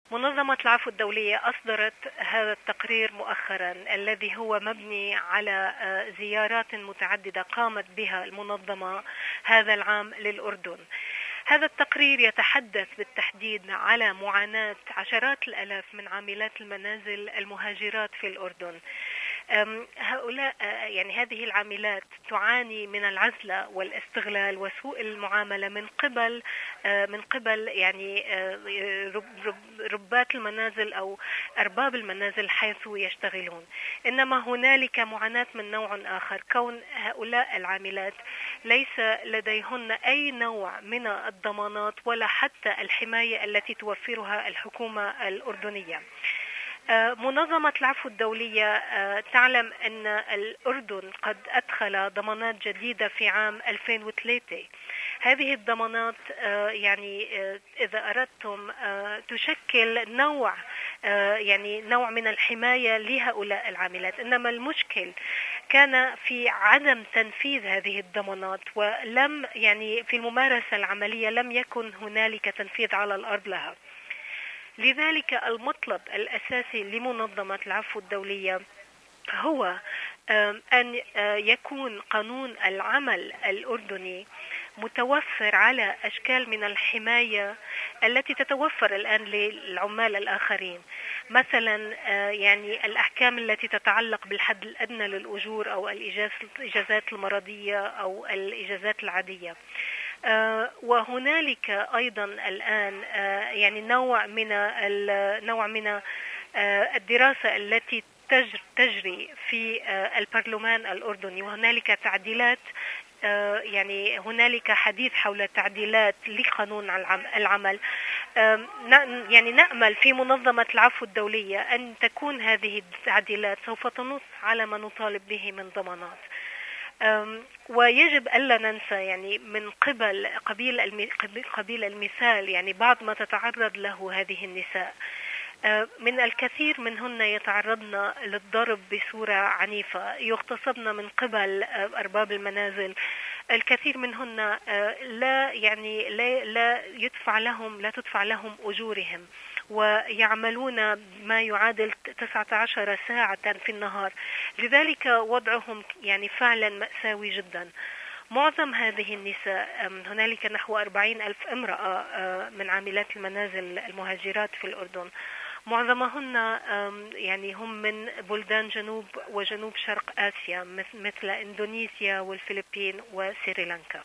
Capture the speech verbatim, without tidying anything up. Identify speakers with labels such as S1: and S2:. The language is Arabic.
S1: منظمة العفو الدولية أصدرت هذا التقرير مؤخرا الذي هو مبني على زيارات متعددة قامت بها المنظمة هذا العام للأردن. هذا التقرير يتحدث بالتحديد على معاناة عشرات الآلاف من عاملات المنازل المهاجرات في الأردن. هؤلاء يعني هذه العاملات تعاني من العزلة والاستغلال وسوء المعاملة من قبل من قبل يعني ربات المنازل أو أرباب المنازل حيث يشتغلون. إنما هنالك معاناة من نوع آخر، كون هؤلاء العاملات ليس لديهن أي نوع من الضمانات ولا حتى الحماية التي توفرها الحكومة الأردنية. منظمة العفو الدولية تعلم أن الأردن قد أدخل ضمانات جديدة في عام ألفين وثلاثة. هذه الضمانات يعني إذا أردتم تشكل نوع يعني نوع من الحماية لهؤلاء العاملات، إنما المشكل كان في عدم تنفيذ هذه الضمانات، ولم يعني في الممارسة العملية لم يكن هنالك تنفيذ على الأرض لها. لذلك المطلب الأساسي لمنظمة العفو الدولية هو أن يكون قانون العمل الأردني متوفر على أشكال من الحماية التي تتوفر الآن للعمال الآخرين، مثلا يعني الأحكام التي تتعلق بالحد الأدنى للأجور أو الإجازات المرضية أو الإجازات العادية. آه وهنالك أيضا الآن آه يعني نوع من نوع من آه الدراسة التي تجري في آه البرلمان الأردني، وهنالك تعديلات آه يعني هنالك حديث حول تعديلات لقانون العمل. آه يعني نأمل في منظمة العفو الدولية أن تكون هذه التعديلات سوف تنص على ما نطالب به من ضمانات. ويجب ألا ننسى يعني من قبل قبيل قبيل المثال يعني بعض ما تتعرض له هذه النساء. من الكثير منهن يتعرضن للضرب بصورة عنيفة، يغتصبن من قبل أرباب المنازل. الكثير منهن لا يعني لا, لا يدفع لهم لا تدفع لهم أجورهم، ويعملون ما يعادل تسعة عشر ساعة في النهار، لذلك وضعهم يعني فعلا مأساوي جدا. معظم هذه النساء هنالك نحو أربعين ألف امرأة من عاملات المنازل المهاجرات في الأردن، معظمهن يعني هم من بلدان جنوب وجنوب شرق آسيا مثل إندونيسيا والفلبين وسريلانكا.